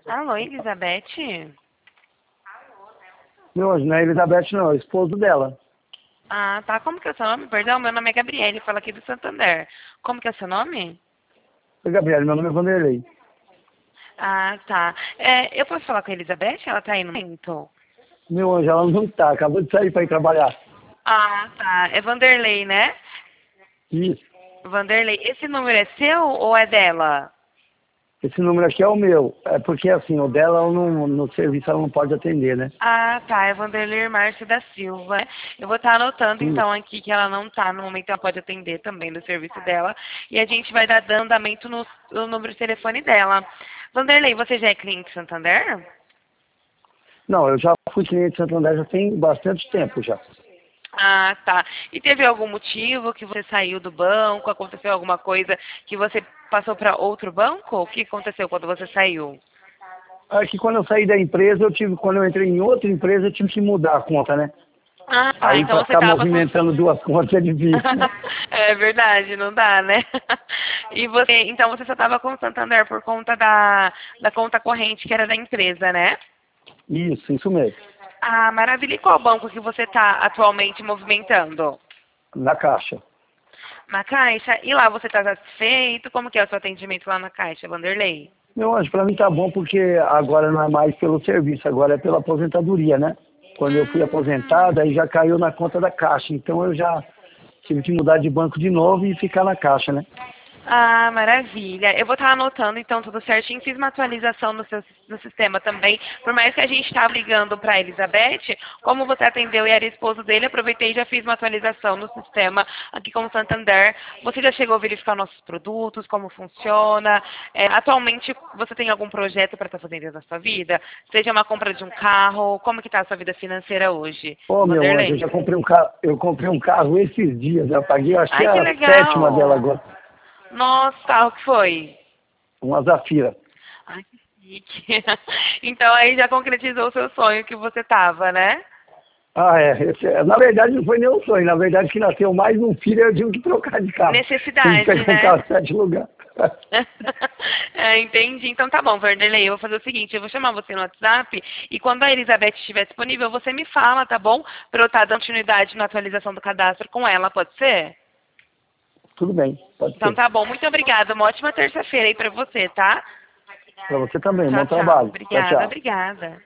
Alô, Elizabeth? Meu anjo, não é Elizabeth não, é o esposo dela. Ah, tá. Como que é o seu nome? Perdão, meu nome é Gabriele, falo aqui do Santander. Como que é o seu nome? Oi, Gabriela, meu nome é Vanderlei. Ah, tá. Eu posso falar com a Elizabeth? Ela tá aí no momento. Meu anjo, ela não tá, acabou de sair para ir trabalhar. Ah, tá. É Vanderlei, né? Isso, Vanderlei, esse número é seu ou é dela? esse número aqui é o meu. É porque assim, o dela ela no serviço ela não pode atender, né? Ah, tá. É Vanderlei Márcio da Silva. Eu vou estar anotando então Isso. aqui que ela não tá no momento, ela pode atender também no serviço dela. E a gente vai dar andamento no número de telefone dela. Vanderlei, você já é cliente Santander? Não, eu já fui cliente de Santander já tem bastante tempo já. Ah, tá. E teve algum motivo que você saiu do banco? Aconteceu alguma coisa que você passou para outro banco? O que aconteceu quando você saiu? Aqui quando eu saí da empresa, quando eu entrei em outra empresa, eu tive que mudar a conta, né? Ah, tá. Aí Então para você ficar tava com. movimentando duas contas é difícil, né? É verdade, não dá, né? E então você só tava com o Santander por conta da conta corrente que era da empresa, né? Isso mesmo. Ah, maravilha. E qual banco que você está atualmente movimentando? Na caixa. Na Caixa? E lá você está satisfeito? Como que é o seu atendimento lá na Caixa, Vanderlei? Meu anjo, para mim tá bom porque agora não é mais pelo serviço, agora é pela aposentadoria, né? Quando eu fui Hum. aposentado, aí já caiu na conta da Caixa. Então eu já tive que mudar de banco de novo e ficar na Caixa, né? Ah, maravilha. Eu vou estar anotando então tudo certinho. Fiz uma atualização no sistema também. Por mais que a gente estava ligando para a Elizabeth, como você atendeu e era esposo dele, aproveitei e já fiz uma atualização no sistema aqui com o Santander. Você já chegou a verificar nossos produtos, como funciona? Atualmente, você tem algum projeto para estar fazendo na sua vida? Seja uma compra de um carro, como que está a sua vida financeira hoje, Ô, meu anjo, eu Vanderlei? já comprei um carro, eu comprei um carro esses dias, eu paguei, eu acho que Ai, é que a sétima dela legal! agora, Nossa, carro que foi? uma Zafira. Ai, que chique. Então aí já concretizou o seu sonho que você tava, né? Ah, na verdade não foi nem um sonho, na verdade que nasceu mais um filho eu tive que trocar de carro. Tive que Necessidade, pegar um né? carro de 7 lugares. Entendi. Então tá bom, Vanderlei. Eu vou fazer o seguinte, eu vou chamar você no WhatsApp e quando a Elizabeth estiver disponível, você me fala, tá bom? Pra eu estar dando continuidade na atualização do cadastro com ela, pode ser? Tudo bem, pode Então ser. tá bom. Muito obrigada. Uma ótima terça-feira aí pra você, tá? Para você também, Tchau, bom tchau. trabalho. Tchau, Obrigada, tchau. obrigada.